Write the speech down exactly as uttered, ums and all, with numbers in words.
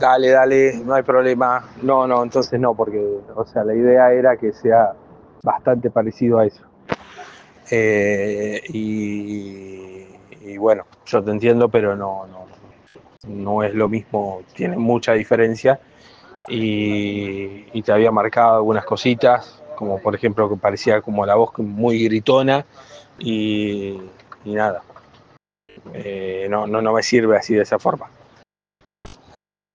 Dale, dale, no hay problema. No, no, entonces no, porque, o sea, la idea era que sea bastante parecido a eso. Eh, y, y bueno, yo te entiendo, pero no, no, no es lo mismo, tiene mucha diferencia. Y, y te había marcado algunas cositas, como por ejemplo que parecía como la voz muy gritona y, y nada, eh, no, no, no me sirve así de esa forma.